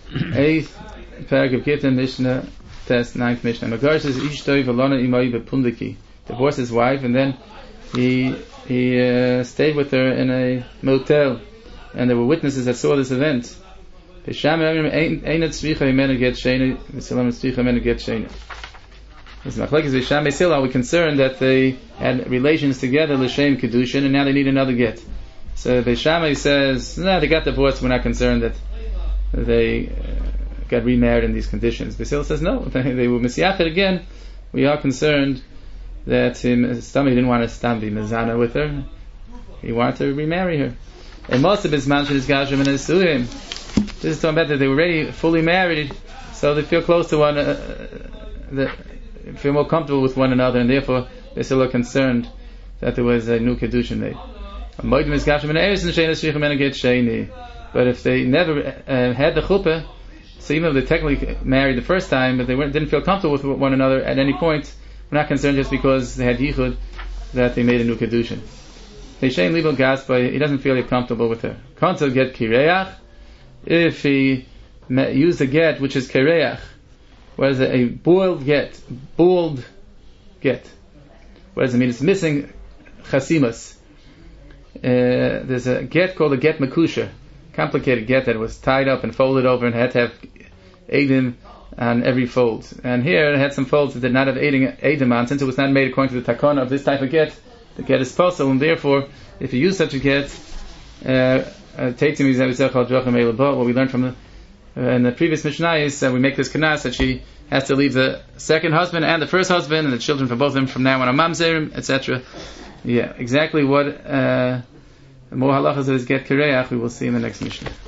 Eighth paragraph, Gittin Mishnah, test 9th Mishnah. Megarsh says, Ishtoi v'lana imai b'pundiki. Divorced his wife, and then he stayed with her in a motel, and there were witnesses that saw this event. There's machlekes Visham Beisil. Are we concerned that they had relations together, l'shem kedushin, and now they need another get? So Beishamai says, no, they got divorced. We're not concerned that they got remarried in these conditions. Beisil says, no, they were misyached again. We are concerned that somebody didn't want to be mezana with her. He wanted to remarry her. And most of his mansion is gashim and esuim. This is talking about that they were already fully married, so they feel close to they feel more comfortable with one another, and therefore they still are concerned that there was a new kedushin made. But if they never had the chuppah, so even if they technically married the first time, but they didn't feel comfortable with one another at any point, we're not concerned just because they had yichud that they made a new kedushin. He doesn't feel comfortable with her. Kantel get kireach. If he used a get which is kireach, what is it? A boiled get. What does it mean? It's missing chasimas. There's a get called a get makusha, complicated get that was tied up and folded over and had to have edim on every fold. And here it had some folds that did not have edim on. Since it was not made according to the takana of this type of get, the get is possible, and therefore, if you use such a get, what we learned from in the previous Mishnah is that we make this kanas that she has to leave the second husband and the first husband and the children for both of them from now on a mamzerim, etc. Yeah, exactly what more halachas is get kireach we will see in the next Mishnah.